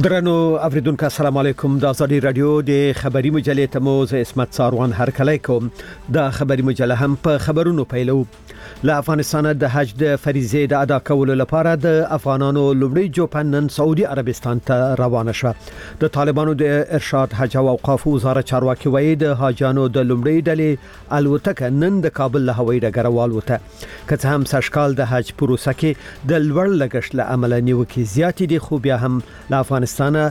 درنو اوریدونکو السلام علیکم د ازادي رادیو د خبري مجلې ته مو زه اسمت ساروان هرکلی کوم. د خبري مجله هم په خبرونو پیلو. له افغانستان د حج د فریضې د ادا کولو لپاره د افغانانو لومړی جوپن نن سعودي عربستان ته روانه شوه. د طالبانو د ارشاد حج او اوقاف وزارت چارواکي وایي د حاجانو د لومړی ډلې الوتکه نن د کابل له هوایي ډګر والوته. که هم سشکال د حج پروسه کې د لوړ لګښت له امله نیوکې زیاتې دي، خو بیا هم له افغانستان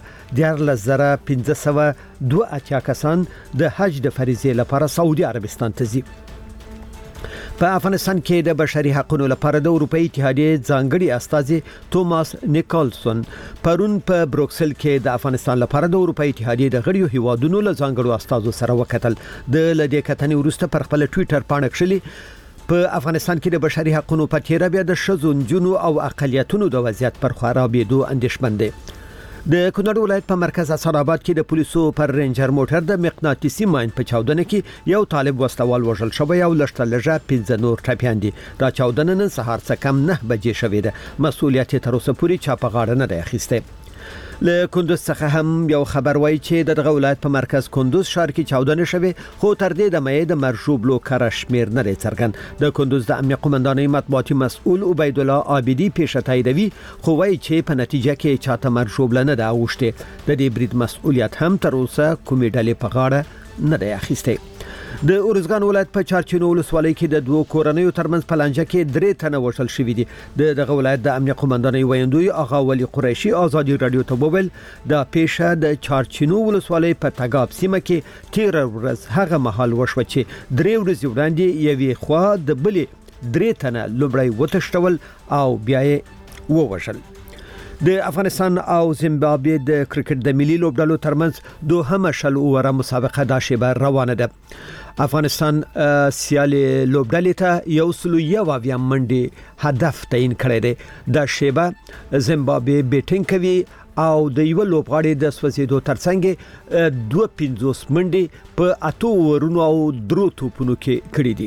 14582 کسان د حج د فریضې لپاره سعودي عربستان ته ځي. په افغانستان کې د بشري حقوقو لپاره د اروپאי اتحادیې ځانګړي استازي توماس نیکلسون پرون په بروکسل کې د افغانستان لپاره د اروپאי اتحادیې د غړیو هیوادونو له ځانګړو استازو سره وکتل. د لدې کتنې وروسته پر خپل ټوئیټر باندې کړلي په افغانستان کې د بشري حقوقو په تیر بیا د شذو جنو او اقلیتونو د وضعیت پر خرابېدو اندېښمن دي. د کونړ ولایت په مرکز اسعد آباد کې د پولیسو پر رینجر موټر د مقناطیسي ماین په چاودنه کې یو طالب وسلوال وژل شوی او لشته لږه 15 نور ټپيان دي. دا چاودنه نن سهار څخه کم 9 بجې شوې ده. مسؤلیت تر اوسه پورې چا په غاړه نه دی اخیسته. له کندوز څخه هم یو خبر وایي چې دغه ولایت په مرکز کندوز ښار کې چاودنه شوه، خو تر دې د مې د مرشوبلو کار شمیر نه څرګند. د کندوز د امنیت قومندانۍ مطبوعاتي مسؤل عبید الله عابدی پیښه تاییدوي، خو وایي چې په نتیجه کې چاته مرشوبله نه دا اوښته. د دې برید مسؤلیت هم تر اوسه کومې ډلې په غاړه نه دی اخیسته. د اورزګان ولایت په چارچینو ولسوالۍ کې د دوه کورنیو ترمنځ پلانجه کې 3 تنه وژل شوي دي. دغه ولایت د امنیت قومندانۍ ویاندوی آغا ولی قریشي ازادي رادیو ته وویل د پیښه د چارچینو ولسوالۍ په تګاب سیمه کې 13 ورځ هغه مهال وشو چې 3 ورځې وړاندې یوې خوا د بلې 3 تنه لومړی وتښتول او بیا یې ووژل. د افغانستان او زیمبابوې د کرکټ د ملي لوبډلو ترمنځ دوهمه شل اوره مسابقه د شیبه روانه ده. افغانستان سیالي لوبډلې ته یو سلویه واویا منډي هدف تعین کړی دی. د شیبه زیمبابوې بیټینګ کوي او د یو لوبغاړي د سوځیدو ترڅنګ 250 منډي په 8 ورونو او 3 توپونو کې کړې دي.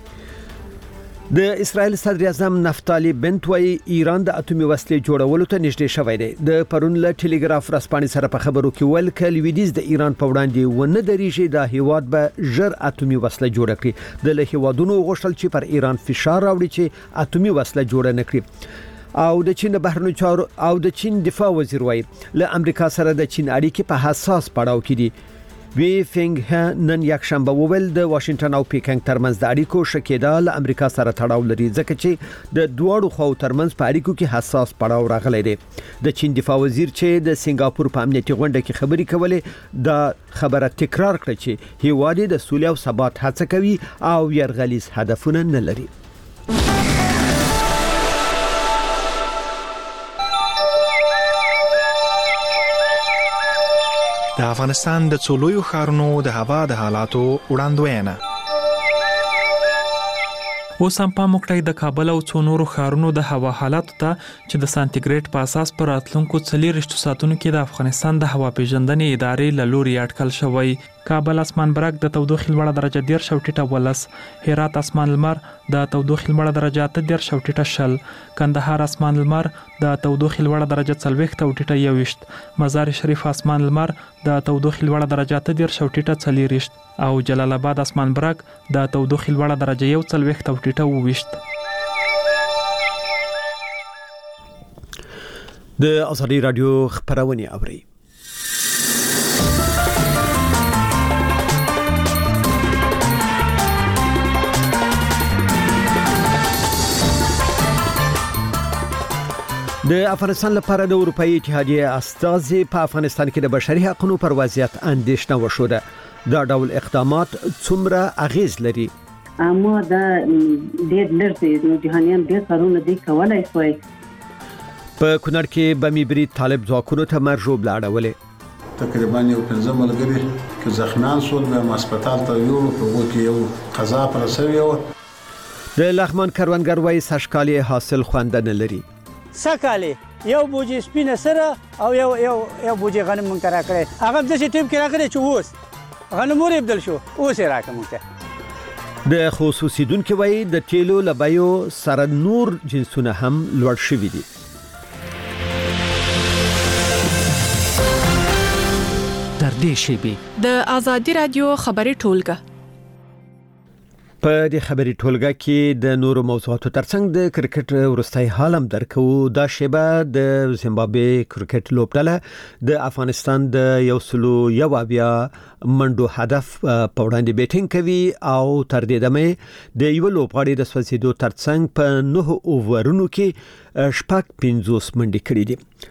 د اسرائیل صدر اعظم نفتالی بنت وایي ایران د اټومي وسلې جوړولو ته نږدې شوی دی. د پرون له ټلګراف رسپانې سره په خبرو کې ویل ک لویدیز د ایران په وړاندې ونه درېږي د هیواد به ژر اټومي وسله جوړ کړي. د له هیوادونو غوښتل چې پر ایران فشار راوړي چې اټومي وسله جوړ نه کړي. او د چین بهرنیو چارو او د چین دفاع وزیر وایي له امریکا سره د چین اړیکې په حساس پړاو کې دي. وی فینګ ه نن یک شنبه وویل د واشنگټن او پیکینګ ترمنځ د اړیکو شکیدا له امریکا سره تړاو لري، ځکه چې د دوړو خو ترمنځ په اړیکو کې حساس پړاو راغلی دی. د چین دفاع وزیر چې د سنگاپور په امنیتي غونډه کې خبري کولې دا خبره تکرار کړه چې هیواد د سولې او ثبات هڅه کوي او يرغلیز هدفونه نه لري. د افغانستان د څولویو ښارونو د هوا د حالاتو وړاندوینه. اوس هم په مکټای د کابل او څو نورو ښارونو د هوا حالاتو ته چې د سانتیګریډ په اساس پر راتلونکو 40 ساعتونو کې د افغانستان د هوا پیژندنې ادارې له لوري اټکل شوی. کابل اسمان برګ د تودوخې لوړه درجه 10 شوټیټه ولس، هرات اسمان لمر د تودوخې لوړه درجه 10 شوټیټه شل، کندهار اسمان لمر د تودوخې لوړه درجه 40 شوټیټه 21، مزار شریف اسمان لمر د تودوخې لوړه درجه 10 شوټیټه 40 او جلال آباد اسمان برګ د تودوخې لوړه درجه 41 شوټیټه 22. د ازادي رادیو خبرونه اوري. د افغانستان لپاره د اروپאי اتحادیې استازي په افغانستان کې د بشري حقوقو پر وضعیت اندېښنه وشوده. دا ډول اقدامات څومره اغیز لري؟ اما دا ډېر لږ نو جهانیان ډېر کارونه دي کولای شي. په کونړ کې بمی برید طالب ځواکونو ته مرجوب لاړولې. تقریبا یو 15 ملګري چې زخمیان شول به هسپتال ته یو په وکي یو قضا پر سوي و. د لغمان کروندګر وای سشکالي حاصل خوندنه لري. سکاله یو بوجي سپینه سره او یو بوجي غنم مونږ را کړی. هغه د څه ټیم کې را کړی چې اوس غنم ور بدل شو اوس را کومه. د خصوصي دونکو وای د تیلو لبایو سره نور جنسونه هم لوړ شوي دي. نږدې شیبې. د آزادي رادیو خبري ټولګه. په دې خبري ټولګه کې د نورو موضوعاتو ترڅنګ د کرکټ ورستای حال هم درکو. دا شیبه د زیمبابوې کرکټ لوبډله د افغانستان د 101 منډو هدف په وړاندې بیټینګ کوي او تر دې دمه د یو لوبغاړي د سوځیدو ترڅنګ په 9 اوورونو کې شپږ 50 منډې کړې دي.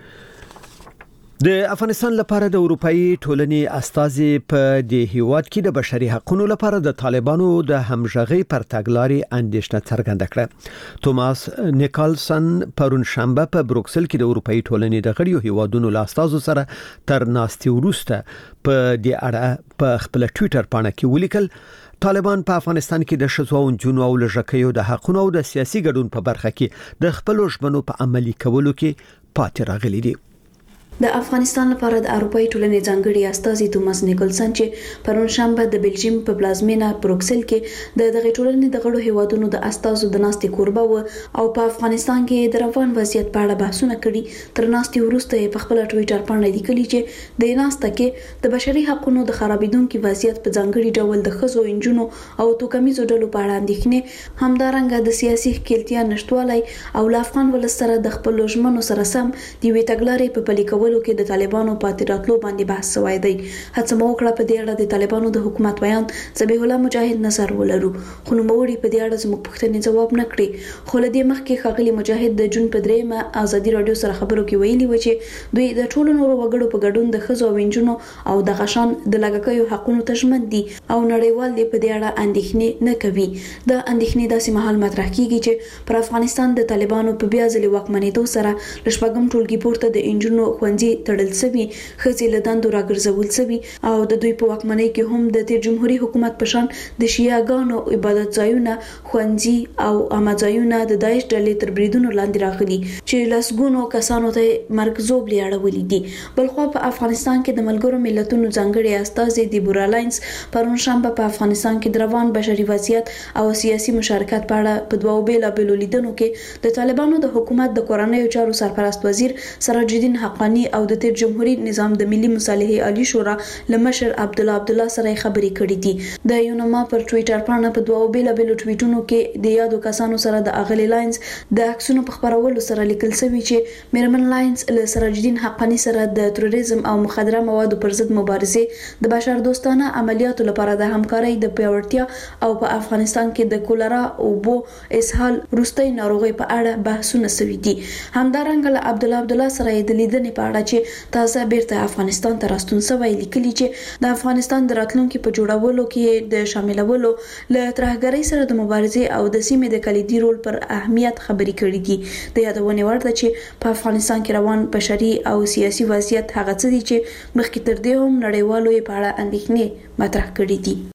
د افغانستان لپاره د اروپאי ټولنې استازي په دې هیواد کې د بشري حقوقو لپاره د طالبانو د همغږي پر تګلارې اندېښنه څرګنده کړه. توماس نیکلسن پرون شنبه په بروکسل کې د اروپאי ټولنې د غړیو هیوادونو له استازو سره تر ناستي وروسته په دې اړه په خپل ټوئیټر باندې کې ولیکل طالبان په افغانستان کې د شذو او جنو او لژکیو د حقوقو او د سیاسي ګډون په برخه کې د خپل ژمنو په عملي کولو کې پاتې راغلي دي. د افغانستان لپاره د اروپאי ټولنې ځانګړي استازي توماس نیکلسن چې پرون شنبه د بلجیم په پلازمینه بروکسل کې د دغه ټولنې د غړو هیوادونو د استازو د ناستې کوربه و او په افغانستان کې د روان وضعیت په اړه بحثونه کړي. تر ناستې وروسته په خپل ټوئیټر باندې لیکلي چې د ناسته کې د بشري حقوقو د خرابېدونکو وضعیت په ځانګړي ډول د خزو انجونو او توکمیزو ډلو په اړه اندېښنې همدارنګه د سیاسي ښکېلتیا نشټوالي او د افغان ولس سره د خپل ژمنو سره سم د وی تګلارې په پلي کولو کې د طالبانو پاتې راتلو باندې بحث شوی دی. هڅه مو وکړه په دې اړه د طالبانو د حکومت بیان ذبیح الله مجاهد نظر ولرو خو نو موري په دې اړه زموږ پوښتنې جواب نه کړی. خو لدې مخکې خاغلی مجاهد د جون په 3 آزادي رادیو سره خبرو کې ویلي و چې دوی د ټولو نورو وګړو په ګډون د خزو وینجونو او د غشان د لګکیو حقوقو تضمین دي او نړیوال دې په دې اړه اندېښنې نه کوي. د اندېښنې داسې مهال مطرح کیږي چې پر افغانستان د طالبانو په بیا ځلې واکمنېدو سره لشپږم ټولګي پورته د انجونو خوندې تړل شوی خزي له دندو راګرځول شوی او د دوی په واکمنۍ کې هم د تیر جمهوریت حکومت په شان د شیعاګانو عبادت ځایونه خوندي او اماځایونه د داعش ډلې تر بریدونو لاندې راغلي چې لاسګونو کسانو ته مرګ زوبلي اړولې دي. بلخو په افغانستان کې د ملګرو ملتونو ځانګړي استازي دیبورا لاینز پرون شنبه په افغانستان کې د روان بشري وضعیت او سیاسي مشارکت په اړه په دوه بیلابېلو لیدنو کې د طالبانو د حکومت د کورنیو چارو سرپرست وزیر سراج الدین حقانی او د تیر جمهوریت نظام د ملي مصالحې عالی شورا لمشر عبد الله سره خبرې کړې دي. د یونما پر ټوئیټر باندې په دوه بیلابېلو ټویټونو کې د یادو کسانو سره د اغلی لاینز د عکسونو په خبرولو سره لیکل شوی چې میرمن لاینز له سراج الدین حقانی سره د تروریزم او مخدره موادو پر ضد مبارزه د بشر دوستانه عملیاتو لپاره د همکارۍ د پیاوړتیا او په افغانستان کې د کولرا او بو اسهال روستي ناروغي په اړه بحثونه شوي دي. همدارنګه له عبد الله سره د لیدنې په اړه چې تازه بیرته افغانستان ته راستون شوی لیکلي چې د افغانستان د راتلونکو په جوړولو کې د شاملولو له ترهګرۍ سره د مبارزې او د سیمې د کلیدي رول پر اهمیت خبرې کړې دي. د یادونه ورته چې په افغانستان کې روان بشري او سیاسي وضعیت هغه څه دي چې مخکې تر دې هم نړیوالو یې په اړه اندېښنې مطرح کړې دي.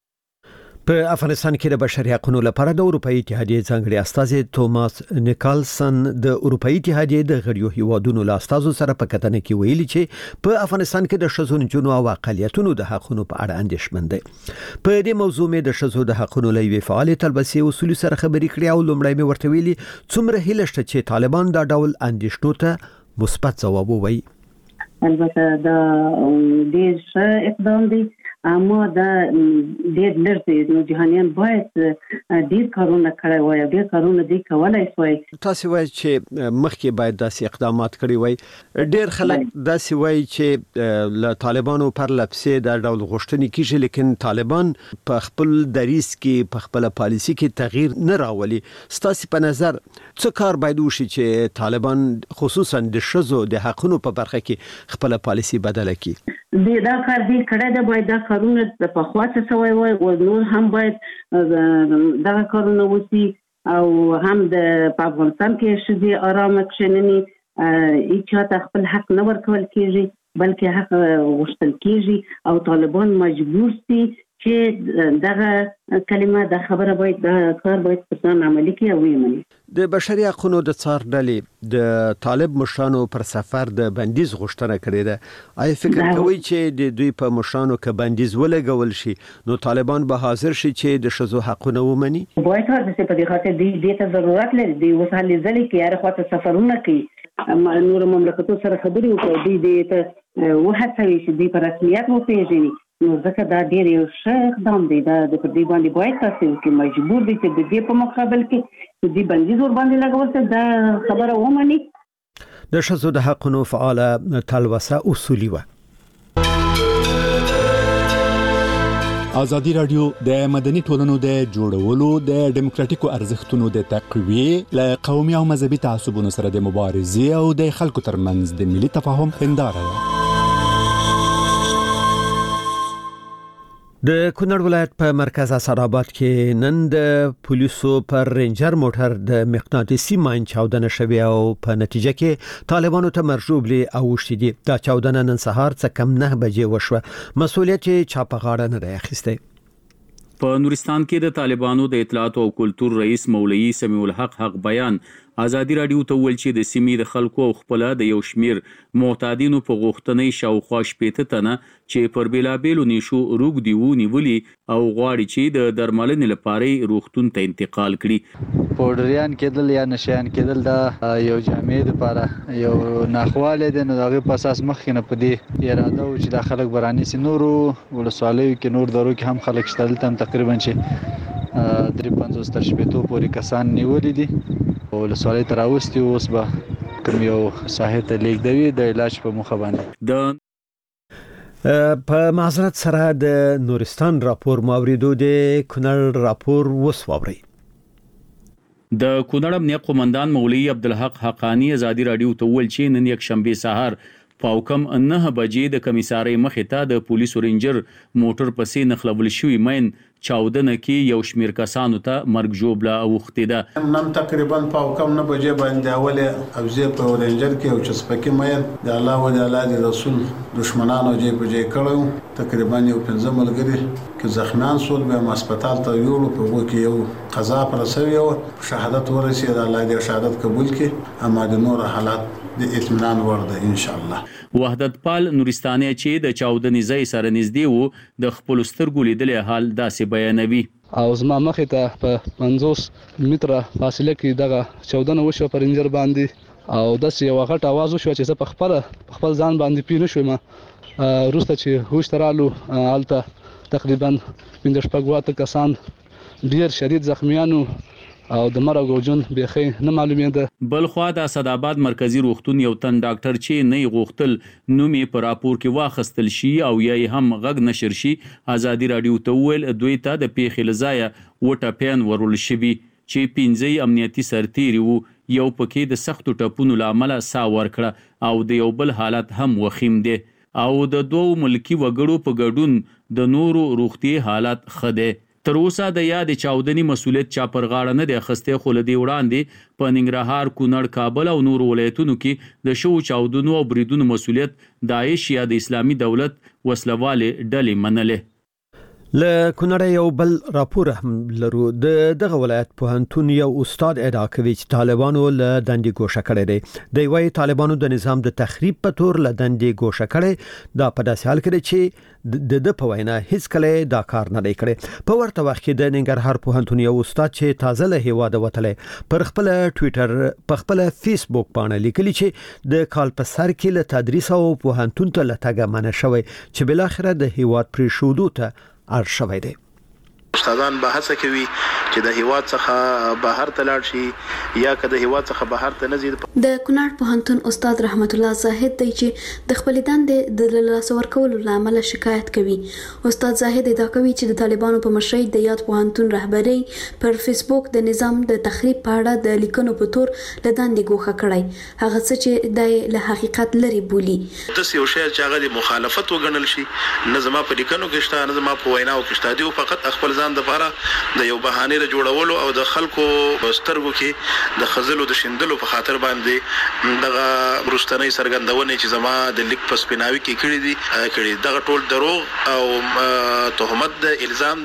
په افغانستان کې د بشري حقوقو لپاره د اروپאי اتحادیې ځانګړي استازي توماس نیکلسن د اروپאי اتحادیې د غړیو هیوادونو له استازو سره په کتنه کې ویلي چې په افغانستان کې د شذو جنو او اقلیتونو د حقوقو په اړه اندېښمن دي. په دې موضوع مې د شذو د حقوقو لوی فعال تلبسي اصول سره خبرې کړې او لومړی مې ورته ویلي څومره هیله شته چې طالبان دا ډول اندېښنو ته مثبت ځواب ووایي. البته دا ډېر ښه اقدام دی اما دا ډېر لږ دی. نو جهانیان باید ډېر کارونه کړی وای ډېر کارونه دی کولای شوی. تاسو وایي چې مخکې باید داسې اقدامات کړی وای. ډېر خلک داسې وایي چې له طالبانو پر لپسې دا ډول غوښتنې کیږي لیکن طالبان په خپل دریس کې په خپل پالیسي کې تغییر نه راولي. ستاسو په نظر څه کار باید وشي چې طالبان خصوصا د شذو د حقوقو په برخه کې خپل پالیسي بدله کړي؟ دا کار دی کړه دا باید دا کارونه په خواته سوی وای او نور هم باید دا کارونه وسی او هم د افغانستان کې شذي آرام کښننی هیڅ خپل حق نه ورکول کیږي بلکې حق غوښتل کیږي او طالبان مجبور دي چې دغه کلمه د خبره باید د کار باید په ځان عملي کې او ویمني. د بشري حقوقو د څار ډلې د طالب مشرانو پر سفر د بندیز غوښتنه کړې ده. آیا فکر کوي چې د دوی په مشرانو کې بندیز ولګول شي نو طالبان به حاضر شي چې د ښځو حقونه ومني؟ باید هر څه په دې خاطر دې ته ضرورت لري د وسایل ځلې کې هر خواته سفرونه کوي نور مملکتونو سره خبرې وکړي دې ته وهڅوي چې دې په رسمیت وپیژني. نو ځکه دا ډېر یو ښه اقدام دی دا د دې باندې باید تاسو کې مجبور دي چې د دې په مقابل کې دې بندیز ور باندې لګول دا خبره ومني. د ښځو د حقوقو فعال تلوسه اصولي و. ازادي رادیو د مدني ټولنو د جوړولو د ډیموکراتیکو ارزښتونو د تقویه له قومي او مذهبي تعصبونو سره د مبارزې او د خلکو ترمنځ د ملي تفاهم هنداره ده. د کونړ ولایت په مرکز اسعدآباد کې نن د پولیسو پر رینجر موټر د مقناطیسي ماین چاودنه شوې او په نتیجه کې طالبانو ته مرجوبلي اوښتي دي. دا چاودنه نن سهار څه کم 9 بجې وشوه. مسؤلیت چا په غاړه نه دی اخیستی. په نورستان کې د طالبانو د اطلاعات او کلتور رئیس مولوی سمیع الحق حق بیان ازادي رادیو ته ویل چې د سیمې د خلکو او خپل د یو شمیر معتادینو په غوښتنې شاوخوا 15 تنه چې پر بیلابېلو نشو روغ دی ونیولي او غواړي چې د درملنې لپاره روغتون ته انتقال کړي. پودریان کېدل یا نشيان کېدل دا یو جامع لپاره یو ناخواله د نوغه په اساس مخینه په دې اراده او چې د خلک برانی سي نورو ولسوالیو کې نور درو کې هم خلک شتل تم تقریبا چې 350 تر شپېتو پورې کسان نیولې دي ولسوالۍ تر اوستي اوس به کوم یو ساحه ته لیږدوي د علاج په مخه باندې. په معذرت سره د نورستان راپور ماوریدو د کونړ راپور وسووري. د کونړ امنیه قومندان مولوی عبدالحق حقانی ازادي رادیو ته ویل چې نن یک شنبه سهار پاوکم 9 بجې د کمیسارۍ مخې ته د پولیسو رینجر موټر پسې نخلول شوی مین چاودنه کې یو شمیر کسانو ته مرګ جوړه اوختي ده. نن تقریبا پاوکم 9 بجې باندې اوله ابزه په رینجر کې او چې سپکی مین د الله او د الله رسول دشمنانو جې په جې کړو تقریبا یو 15 ملګری چې زخمیان سول به هسپتال ته یوړو په وو کې یو قضا پر سوي او شهادت ورسید الله دې شهادت قبول کړي اما د نور حالات د اطمینان ورده ان شاء الله. وحدت پال نورستاني چې د چاودنې ځای سره نږدې وو د خپل سترګو لیدلې حال داسې بیانوي. او زما مخې ته په 50 متره فاصله کې دغه چاودنه وشو پر رینجر باندې او داسې یو غټ आवाज وشو چې زه په خپل ځان باندې پینې شوم. روسته چې هوش ترالو الته تقریبا 15 کسان ډیر شدید زخمیانو او د مرګ او جون بيخي نه معلومېده. بل خو د اسعدآباد مرکزی روغتون یو تن ډاکټر چې نه غوښتل نومي پر راپور کې واخستل شي او یا هم غږ نشر شي ازادي رادیو ته ویل دوی ته د پیښې لزایا وټه پین ورول شوی چې 15 امنیتي سرتیري وو یو پکې د سختو ټپونو لامل سا ورکړه او د یو بل حالت هم وخیم دي او د دوو ملکی وګړو په ګډون د نورو روغتي حالت خده. تر اوسه د یاد چاودنی مسولیت چا پر غاړه نه دی خسته خو لدی وړاندې په ننګرهار کونړ کابل او نور ولایتونو کې د شو چاودنو او بریدونو مسولیت داعش یا د اسلامي دولت وسلواله ډلې منله. له کونړ یو بل راپور هم لرو. دغه ولایت پوهنتون یو استاد ادعا کوي چې طالبانو له دندې ګوښه کړې دي. د وی طالبانو د نظام د تخریب په تور له دندې ګوښه کړي دا په داسې حال کې چې د په وینا هیڅ کله دا کار نه دی کړی. په ورته وخت کې د ننګرهار پوهنتون یو استاد چې تازه له هیواده وتلی پر خپل ټوئیټر په خپل فیسبوک باندې لیکلی چې د کال په سر کې له تدریس او پوهنتون ته لټګه منع شوی چې بل اخره د هیواد پرې شودو ته ار شوی دی. استادان به هڅه کوي چې د هیواد څخه بهر ته لاړ شي یا که د هیواد څخه بهر ته نه ځي. د کونړ پوهنتون استاد رحمت الله زاهد دی چې د خپل دندې د لاس ورکولو لامل شکایت کوي. استاد زاهد ادعا کوي چې د طالبانو په مشرۍ د یاد پوهنتون رهبري پر فیسبوک د نظام د تخریب په اړه د لیکنو په تور له دندې ګوښه کړی هغه څه چې د له حقیقت لري بولی. د یو شی چې هغه د مخالفت وګڼل شي نه زما په لیکنو کې شته نه زما په ویناو کې شته دی فقط خپل ځان د لپاره د یو بهانه ر جوړولو او د خلکو سترګو کې د خزلو د شندلو په خاطر باندې دغه برستنۍ سرګندونه چې زما د لیک په سپیناوي کې کړی دغه ټول دروغ او تهمت د الزام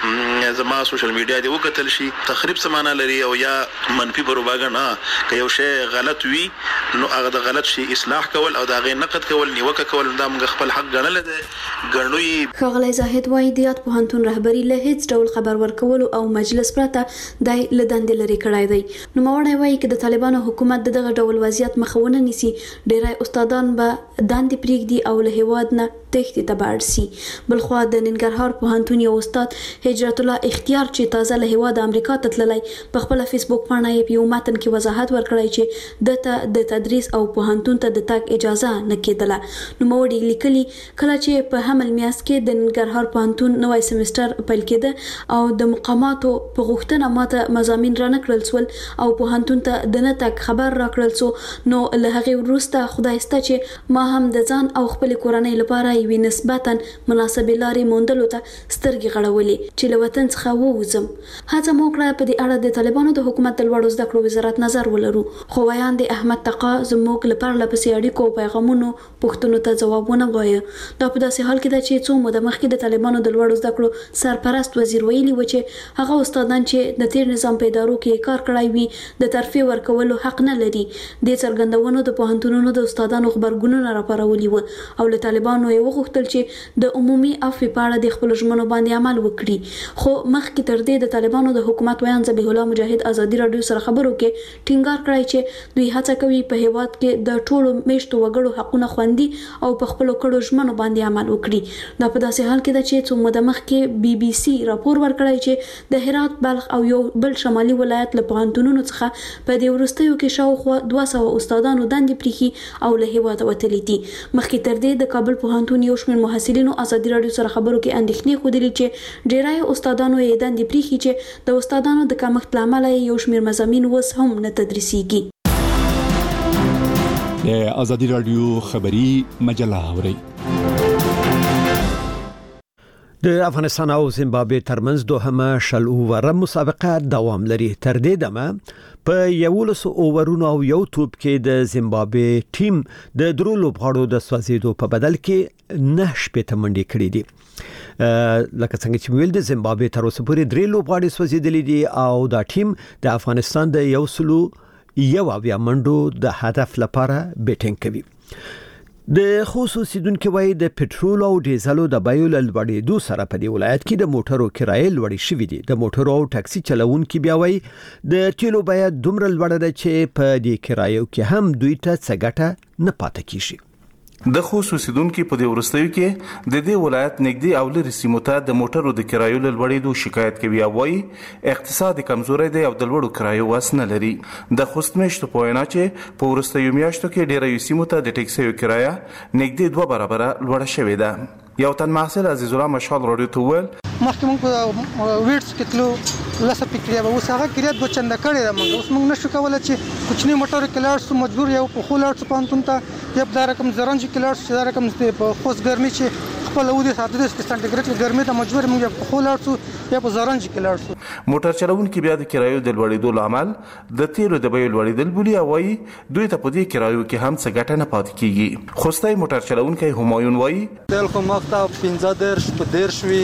د زما سوشل میډیا دی وکتل شي تخریب سمانه لري او یا منفي پروپاګاندا که یو شی غلط وي نو هغه د غلط شي اصلاح کول او دا غي نقد کول نیوکه کول دا موږ خپل حق ګڼل دي ګڼوي. خغلی زاهد وایي د یاد پوهنتون رهبری له هیڅ ډول خبر ورکولو او مجلس پرته د لدندې لري کړای دی. نو موري وایي چې د طالبانو حکومت دغه ډول وضعیت مخونه نیسي ډیری استادان به دندې پریږدي او له هواد نه تختی تبعړ سي. بلخوا د ننګرهار پوهنتون یو استاد هجرت الله اختیار چې تازه له هواد امریکا ته تللی په خپل فیسبوک باندې یو متن کې وضاحت ورکړی چې د تدریس او پوهنتون ته د تګ اجازه نه کېدله. نو موړي لیکلي کله چې په حمل میاس کې د ننګرهار پوهنتون نوی سمستر پیل کېده او د مقاماتو په غوښتنه ماته مضامین را نکړل سول او پوهنتون ته د نه تګ خبر را کړل سو نو له هغې وروسته خدای سته چې ما هم د ځان او خپل کورنۍ لپاره یوې نسبتا مناسبې لارې موندلو ته سترګې غړولې چې له وطن څخه ووځم. هڅه مو کړه په دې اړه د طالبانو د حکومت د لوړو زده کړو وزارت نظر ولرو خو ویان د احمد تقا زموږ لپاره لپسې اړیکو پیغامونو پښتنو ته جوابونه وایي. دا په داسې حال کې ده چې څو موده مخکې د طالبانو د لوړو زده کړو سرپرست وزیر ویلي و چې هغه استادان چې د تیر نظام په ادارو کې کار کړی وي د ترفیع ورکولو حق نه لري. د څرګندونو د پوهنتونونو د استادانو خبرګونونه راپارولي و او له طالبانو یې وغوښتل چې د عمومي عفو په اړه د خپل ژمنو باندې عمل وکړي. خو مخکې تر دې د طالبانو د حکومت ویان ذبیح الله مجاهد ازادي رادیو سره خبرو کې ټینګار کړی چې دوی هڅه کوي په هیواد کې د ټولو میشتو وګړو حقونه خوندي او په خپل کړو ژمنو باندې عمل وکړي. دا په داسې حال کې ده چې څو موده مخکې بي بي سي راپور ورکړی چې د هرات بلخ او یو بل شمالي ولایت له پوهنتونونو څخه په دې وروستیو کې شاوخوا 200 استادانو دندې پریخي او له هیواده وتلي دي. مخکې تر دې د کابل پوهنتون یو شمېر محصلینو ازادي رادیو سره خبرو کې اندېښنې ښودلې چې ډیری استادانو یې دندې پریخي چې د استادانو د کمښت له امله یو شمېر مضامین اوس هم نه تدریسیږي. د ازادي رادیو خبری مجله اوري. د افغانستان او زیمبابوې ترمنځ دوهمه شل اووره مسابقه دوام لري. تر دې دمه په 11 اوورونو او یو توپ کې د زیمبابوې ټیم د درو لوبغاړو د سوځیدو په بدل کې 9 شپېته منډې کړې دي. لکه څنګه چې ویل د زیمبابوې تر اوسه پورې 3 لوبغاړي سوځیدلي دي او دا ټیم د افغانستان د 101 منډو د هدف لپاره بیټینګ کوي. د خصوصي دونکو وای د پټرول او ډیزلو د بیو لوړېدو سره په دې ولایت کې د موټرو کرایې لوړې شوې دي. د موټرو او ټاکسي چلوونکو بیا وای د تیلو بیه دومره لوړه ده چې په دې کرایو کې هم دوی ته څه ګټه نه پاتې کیږي. د خصوصي دونکو په دې ورستیو کې د دې ولایت نږدې او لري سیمو ته د موټرو د کرایو لوړېدو شکایت کوي او وايي اقتصاد کمزوري دی او د لوړو کرایو واس نه لري. د خوستمشت په وینا چې په ورستیو میاشتو کې ډېری سیمو ته د ټیکسیو کرایه نږدې 2 برابره لوړه شوې ده. یو تن محصل عزیز الله مشال رادیو ته ویل مخکې موږ په ویټس کې تلو لاسه پکړیا به اوس هغه کریا دوه چنده کړی ده. موږ اوس موږ نشو کولای چې کوچنی موټر کې لاړ سو مجبور یو په خو لاړ سو پانتون ته یو د رقم زرنج کې لاړ سو د رقم په خوست ګرمي چې خپل ودی 37 سانتیګریډ کې ګرمي ته مجبور موږ په خو لاړ سو یا په زرنج کې لاړ سو. موټر چلوونکو بیا د کرایو د لوړېدو لامل د تیلو د بیو لوړېدل بولی او وايي دوی ته په دې کرایو کې هم څه ګټه نه پاتې کیږي. خوستای موټر چلوونکو همایون وايي تل خو مخته 15 په 10 شوي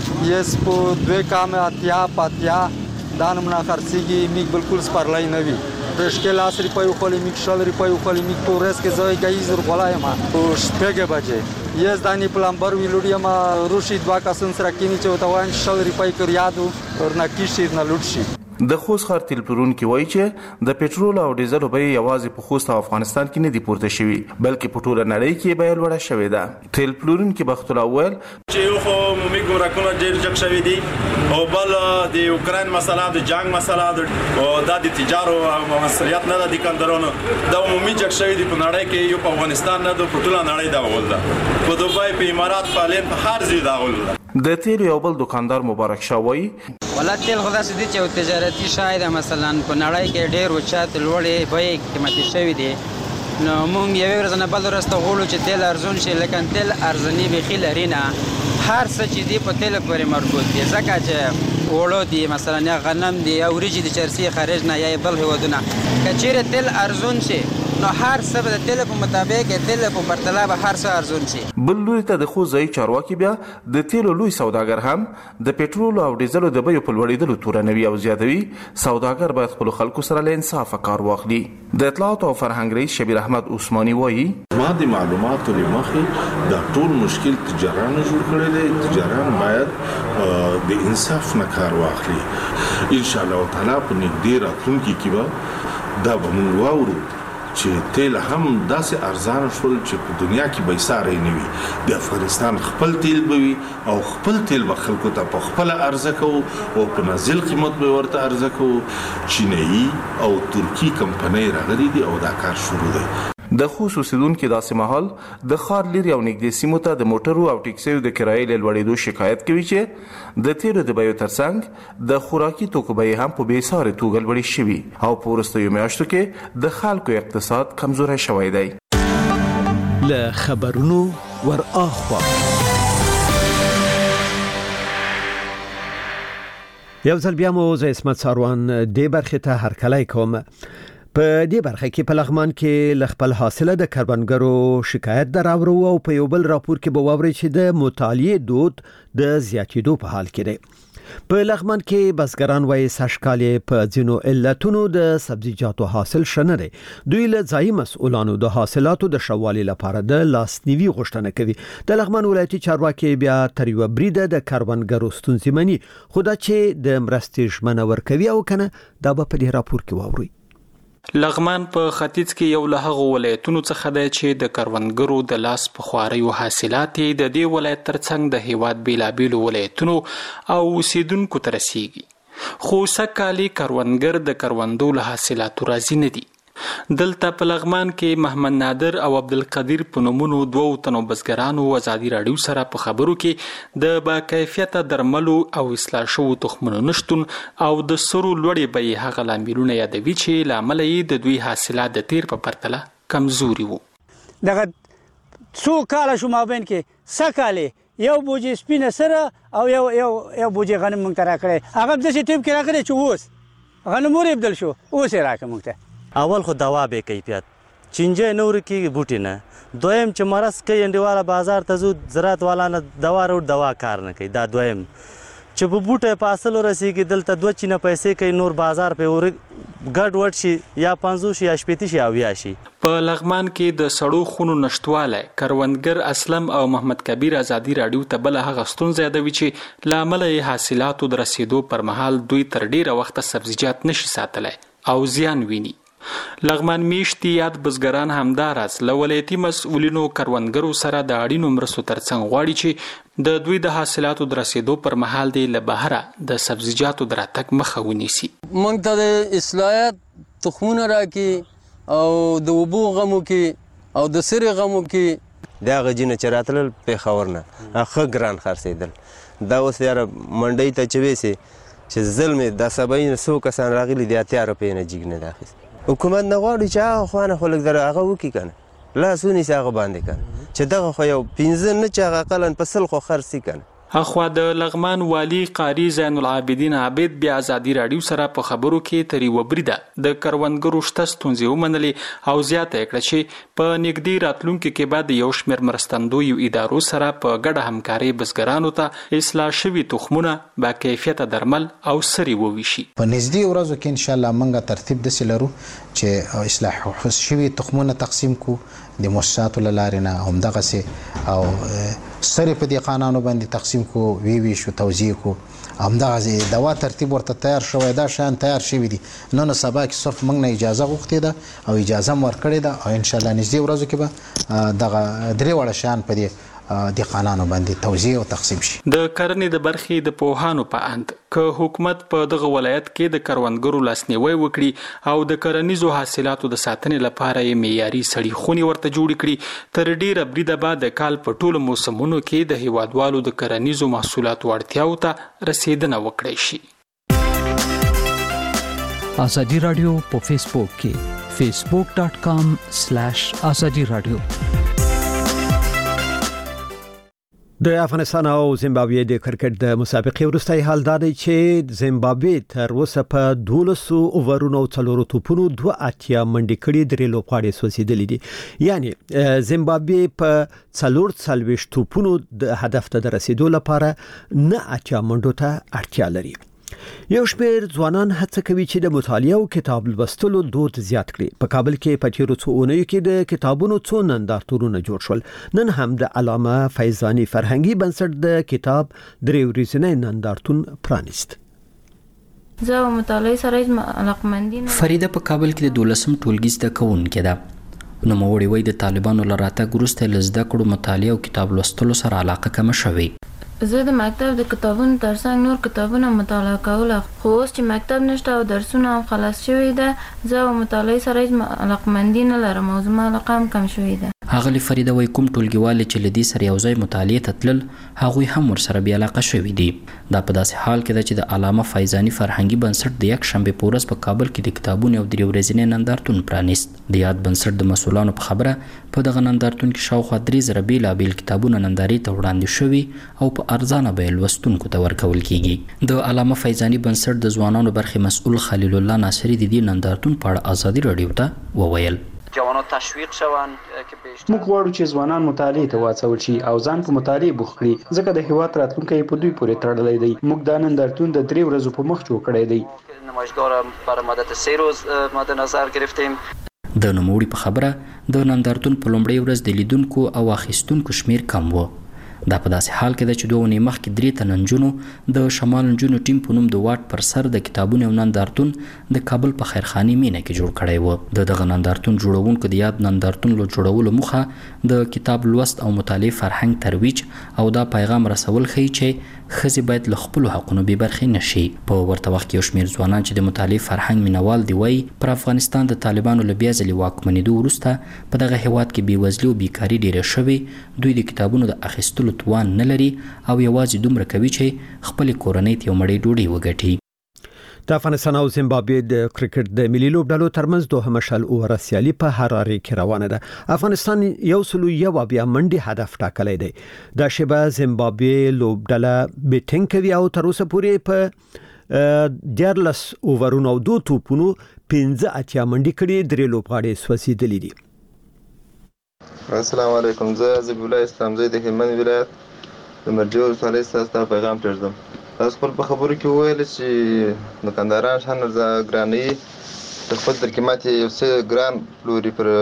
یس په 2 کام اتیا پاتیا دانم نه خرڅيږي میګ بالکل سپارلای نه وي. مشکل 10 روپۍ خو لیک 100 روپۍ خو لیک په ورځ کې زوی گئی زر غلای ما او شپږه بجې یز دانی پلمبر ویلوډیا ما روشي دوا کسن سره کینی چې وتاوان 100 روپۍ کړ یادو ورنه کیشي نه لوټشي. د خوست ښار تیل پلورونکي وایي چې د پټرول او ډیزل بیې یوازې په خوست او افغانستان کې نه دي پورته شوي بلکې په ټوله نړۍ کې بیه لوړه شوې ده. تیل پلورونکي بخت الله اول چې یو خو مومي ګمرکونه ډېر جګ شوي دي او بل د یوکرين مسله د جنگ مسله او د تجارت او مسؤلیت نه د کندرونو د عمومي جګ شوي دي په نړۍ کې یو په افغانستان نه د ټوله نړۍ دا ول ده په دوبای په امارات فعالین په هر ځای دا ول ده. د تیل یو بل دکاندار مبارک شاوی ولا تیل خدا سدي چې تجارتي شاید مثلا په نړۍ کې ډېر وچات لوړې بیې قیمتي شوی دي نو مونږ یو ورځ نه بل ورځ ته غواړو چې تیل ارزون شي لکه تیل ارزنی به خلرینا هر څه چې دی په تیل پورې مربوط دي ځکه چې وړو دي مثلا یا غنم دي یا وریجې د چرسي خارج نه یا بل هیوادونه که چیرې تیل ارزون شي نو هر څه به د تیل په مطابق تیل په پرتله به هر څه ارزون شي. بل لوري ته د خوځي چارواکي بیا د تیلو لوی سوداګر هم د پېټرول او ډیزلو د بیو په لوړېدلو تورنوي او زیاتوي. سوداګر باید خپل خلکو سره له انصاف کار واخلي. د اطلاعات او فرهنګ رئیس شبیر احمد عثماني وایي ما د معلوماتو لمخې دا ټول مشکل تجاران جوړ کړی دی. تجاران باید د انصاف نه کار واخلي. ان شاء الله تعالی په نږدې راتلونکي کې به دا به موږ واورو چې تیل هم داسې ارزان شول چې په دنیا کې به ساري نه وي. د افغانستان خپل تیل به وي او خپل تیل به خلکو ته په خپل ارزه کوو او په نازل قیمت به ورته ارزه کوو. چینایي او ترکی کمپنۍ راغلي دي او دا کار شروع دی. د خصوصیدون کې داسې مهال د خار لري او نږدې سیمو ته د موټرو او ټیکسیو د کرایې له لوړېدو شکایت کوي چې د تیلو د بیو ترڅنګ د خوراکي توکو بیې هم په بېساري توګه لوړې شوي او په وروستیو میاشتو کې د خلکو اقتصاد کمزوری شوی دی. له خبرونو ور اخوا یو ځل بیا مو زه اسمت ساروان دې برخې ته هرکلی کوم. په دې برخه کې په لغمان کې ل خپل حاصله د کروندګرو شکایت دراوړو او په یو بل راپور کې به واوري چې د مطالعې دود د زیاتېدو په حال کې دی. په لغمان کې بزګران وایي سږکال په ځینو علتونو د سبزیجاتو حاصل شنه دی. دوی له ځایي مسؤلانو د حاصلاتو د شوالي لپاره د لاسنیوي غوښتنه کوي. د لغمان ولایتي چارواکي بیا تر یو بریده د کروندګرو ستونزې مني، خو دا چې د مرستې ژمنه ورکوي او کنه دا به په دې راپور کې واوري. لغمان په ختیځ کې یو له هغو ولایتونو څخه دی چې د کروندګرو د لاس په خواریو حاصلات د دې ولایت ترڅنګ د هیواد بیلابیلو ولایتونو او اوسیدونکو ته رسیږي. خو سږکال کروندګر د کروندو له حاصلاتو راضي نه دي. دلته په لغمان کې محمد نادر او عبدالقدیر په نومونو دوه تنو بزګرانو ازادي راډیو سره په خبرو کې د با کیفیته درملو او اصلاح شوو تخمونو نشتون او د سرو لوړې بیې هغه لاملونه یادوي چې لامل یې د دوی حاصلات د تیر په پرتله کمزوري وو. دغه څو کاله شو مابین کې سږکال یو بوجي سپینه سره او یو بوجي غنم مونږ ته راکړی. هغه داسې ټیپ کې راکړی چې اوس غنم ور بدل شو، اوس یې راکړه مونږ ته. اول خو دوا به کیفیت چینجه نور کی بوټی نه، دویم چې مرض کوي انډیواله بازار ته زو زراعت والا نه دوا کار نه کوي. دا دویم چې په بوټه په اصل رسیږي دلته دوه چینه پیسې کوي، نور بازار په ور ګډ وډ شي یا 50 شي یا 80 شي او یا شي. په لغمان کې د سړو خونو نشټواله کروندګر اسلم او محمد کبیر ازادي راډیو ته بل هغه ستونزه یادوي چې لامل یې حاصلاتو د رسیدو پر مهال دوی تر ډیره وخت سبزیجات نشي ساتلای او زیان ویني. لغمان میشتي یاد بزګران همداراز له ولایتي مسؤلینو کروندګرو سره د اړینو مرستو ترڅنګ غواړي چې د دوی د حاصلاتو د رسیدو پر مهال دی له بهره د سبزیجاتو د راتګ مخه ونیسي. موږ ته د اصلاحات تخمونه راکې او د اوبو غمو کې او د سرې غمو کې دا غجینه چې راتلل پیښور نه ښه ګران خرڅېدل. دا اوس یاره منډۍ ته چې ویسې چې ظلم د 70 کسان راغلي دي 10 روپۍ نه جګ نه داخیست. حکومت نه غواړي چې هغه خوانه خلک در هغه وکړي کنه لاسونی سي هغه باندې کنه چې دغه خو یو 15 نه چې هغه قلن په سل خو خرسي کنه. اخوا د لغمان والی قاری زین العابدین عابد بیا ازادي راډیو سره په خبرو کې تری وبریده د کروندګرو شته ستونزې ومنلې او زیاته کړه چې په نږدې راتلونکو کې بعد یو شمېر مرستندوی ادارو سره په ګډه همکاري بزګرانو ته اصلاح شوي تخمونه با کیفیته درمل او سري وویشي. په نږدې ورځو کې ان شاء الله موږ ترتیب داسې لرو چې اصلاح شوي تخمونه تقسیم کو د مؤسساتو لارې نه همدغه سي او سره په دې قانونو باندې تقسیم کو وی شو توزیع کو همدغه دوا ترتیب ورته تیار شوی دا شان تیار شوی دي. نن سبا کې صرف موږ نه اجازه غوښتې ده او اجازه ورکړې ده او ان شاء الله نږدې ورځو کې به دغه درې وړ شان په دې د قانونو باندې توزیع او تقسیم شي. د کرنې د برخې د پوهانو په اند که حکومت په دغه ولایت کې د کروندګرو لاسنیوي وکړي او د کرنیزو حاصلاتو د ساتنې لپاره یې معیاري سړې خونې ورته جوړې کړي تر ډیره بریده بعد د کال په ټولو موسمونو کې د هیوادوالو د کرنیزو محصولاتو اړتیاو ته رسیدنه وکړي شي. ازادي راډیو په فیسبوک کې facebook.com/azadi radio د افغانستان او زیمبابوې د کرکټ د مسابقې وروستۍ حال دا دی چې زیمبابوې تر اوسه په 12 اوورونو 4 توپونو 2 اتیا منډې کړې درې لوبغاړي سوځېدلې دي. یعنی زیمبابوې په 4 توپونو د هدف ته رسیدو لپاره 9 اتیا منډو ته اړتیا لري. یو شمېر ځوانان هڅه کوي چې د مطالعه او کتاب لوستلو دود زیات کړي. په کابل کې په تیرو څو اونیو کې د کتابونو څو نندارتونونه جوړ شول. نن هم د علامه فیضاني فرهنګي بنسټ د کتاب درې ورځنی نندارتون پرانیست. زه مطالعه سره علاقمندین فریده په کابل کې د 12م ټولګي زده کوونکې ده. نو موړي وای د طالبانو لراته ګروسته لزده کړو مطالعه او کتاب لوستلو سره علاقه کم شوي. زه د مکتب د کتابونو ترڅنګ نور کتابونه مطالعه کوله، خو اوس چې مکتب نشته او درسونه هم خلاص شوي ده، زه مطالعه سره علاقمندي نه لرم او زما علاقه هم کم شوي ده. هغه فریده وای کوم ټولګیوال چې لدی سره یو ځای مطالعه ته تلل هغه هم ورسره بیا علاقه شوي دي. دا په داسې حال کې ده چې د علامه فیضاني فرهنګي بنسټ د یک شنبه په ورځ په کابل کې د کتابونو او درې ورځنی نندارتون پرانیست. د یاد بنسټ د مسؤلانو په خبره په دغه نندارتون کې شاوخوا 3000 بیلابیل کتابونه نندارې ته وړاندې شوي او په ارزانه بیه لوستونکو ته ورکول کیږي. د علامه فیضاني بنسټ د ځوانانو برخې مسؤل خلیل الله ناصری د دې نندارتون په اړه ازادي رادیو ته وویل. جوانان تشویق شوند که بیشتر موږ غواړو چې ځوانان مطالعه ته واچول شي او ځان په مطالعه بوخت کړي، ځکه د هیواد راتلونکی په دوی پورې تړلی دی. موږ دا نندارتون د 3 ورځو په مخ جوړ کړی دی. نمایشگاه را برای مدت 3 روز مد نظر گرفتیم. د نوموړي په خبره د نندارتون په لومړۍ ورځ د لیدونکو او اخیستونکو شمیر کم و. دا په داسې حال کې ده چې 2 ونې مخکې 3 تنه نجونو د شمال نجونو ټیم په نوم د واټ پر سر د کتابونو او نندارتون د کابل په خیرخاني مینه کې جوړ کړی و. د دغه نندارتون جوړونکو د یاد نندارتون له جوړولو موخه د کتاب لوست او مطالعه فرهنګ ترویج او دا پیغام رسول ښیي چې ښځې باید له خپلو حقونو بې برخې نشي. په ورته وخت کې یو شمېر ځوانان چې د مطالعې فرهنګ مینوال دي وایي پر افغانستان د طالبانو له بیا ځلې واکمنېدو وروسته په دغه هیواد کې بېوزلي او بیکاري ډېره شوې. دوی د کتابونو د اخیستلو توان نه لري او یوازې دومره کوي چې خپلې کورنۍ ته یو مړۍ ډوډۍ وګټي. د افغانستان او زیمبابوې د کرکټ د ملي لوبډلو ترمنځ دوهمه شل اوور سیالي په هراره کې روانه ده. افغانستان یو سلو یو بیا منډي هدف ټاکلی دی. دا شیبه زیمبابوې لوبډله بیټینګ کوي او تر اوسه پورې په 14 اوورونو 2 توپونو 15 اتیا منډي کړي، 3 لوبغاړي سوځېدلي دي. السلام علیکم. زه زبیح الله اسلام زی د هلمند ولایت د مرجو ولسوالۍ څخه پیغام پرېږدم. تاسو خپل په خبرو کې وویل چې دکانداران شان ګرانوي د خپل تر قیمت یو څه ګران پلوري پر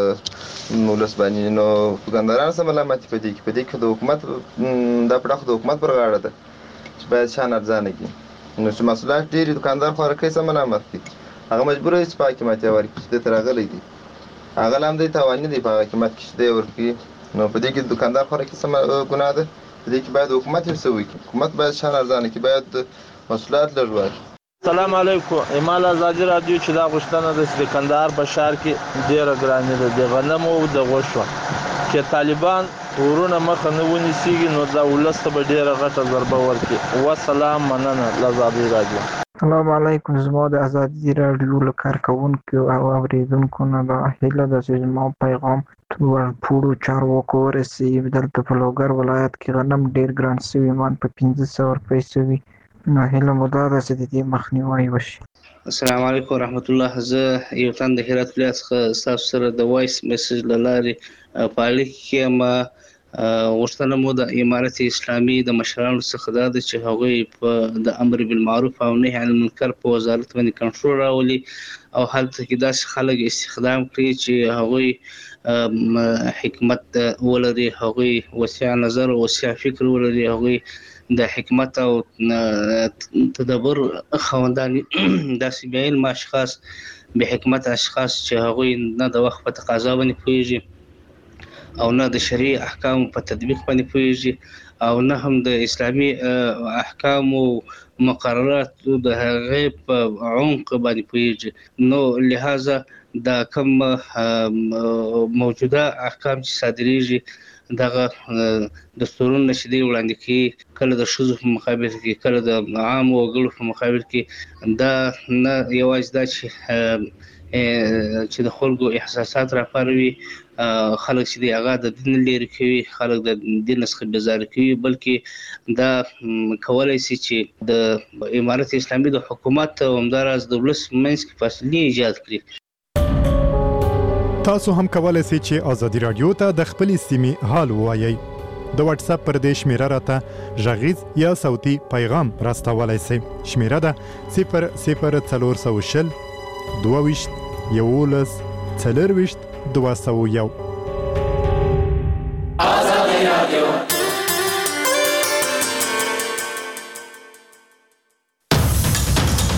ولس باندې، نو دکانداران څه ملامتي په دې کې د حکومت دا پړه د حکومت پر غاړه ده چې باید شان ارزانه کړي. نو چې مسؤلیت ډېری دکاندار خو راکوي څه ملامت دي، هغه مجبور دی چې په قیمت یې ورکړي چې تر راغلی دي، هغه هم دی تاواني دی په قیمت کې دی ورکړي. نو په دې کې دکاندار خو راکوي څه ګناه ده، په دې کې باید حکومت یې څه وکړي. حکومت باید شان ارزانه کړي، باید مسؤلیت لږ واخلي. السلام علیکم. ایمال ازادي رادیو چې دا غوښتنه ده چې د کندهار په ښار کې ډېره ګراني ده د غنمو او د غوښو چې طالبان ورونه مخه نه ونیسيږي نو دا ولس ته به ډېره غټه ضربه ورکړي. والسلام، مننه له ازادي رادیو. السلام علیکم. زما د ازادي رادیو له کارکوونکو او اوریدونکو نه دا هیله ده چې زما پیغام ټولو چارواکو ورسیږي. دلته په لوګر ولایت کې غنم ډېر ګران شوي، مان په 1500 روپۍ شوي، نو هیله مو دا ده چې د دې مخنیوی وشي. السلام علیکم ورحمت الله. زه یو تن د هرات ولایت څخه ستاسو سره د وایس میسج له لارې په اړیکه کې یم. غوښتنه مو د امارت اسلامي د مشرانو څخه دا ده چې هغوی په د امر بالمعروف او نهي عن المنکر په وزارت باندې کنټرول راولي او هلته کې داسې خلک استخدام کړي چې هغوی حکمت ولري، هغوی وسیع نظر او وسیع فکر ولري، هغوی د حکمت او تدبر خوندان داسې بې علم اشخاص، بې حکمت اشخاص چې هغوی نه د وخت په تقاضا باندې پوهېږي او نه د شرعي احکامو په تطبیق باندې پوهېږي او نه هم د اسلامي احکامو مقرراتو د هغې په عمق باندې پوهېږي. نو لہذا دا کوم موجوده احکام چې صادریږي دغه دستورونه چې دوی وړاندې کوي، کله د ښځو په مقابل کې، کله د عامو وګړو په مقابل کې، دا نه یوازې دا چې د خلکو احساسات راپاروي خلک چې دی هغه د دین لري کوي خلک د دین څخه بیزار کوي بلکې دا کولای شي چې د امارت اسلامي د حکومت او همداراز د ولس منځ کې فاصله ایجاد کړي. تاسو هم کولای شئ چې ازادي رادیو ته د خپل سیمې حال ووایئ. د واتس اپ پر دې شمیره راته غږیز یا صوتي پیغام راستولای شئ. شمیره ده 00420 22 11 24 201.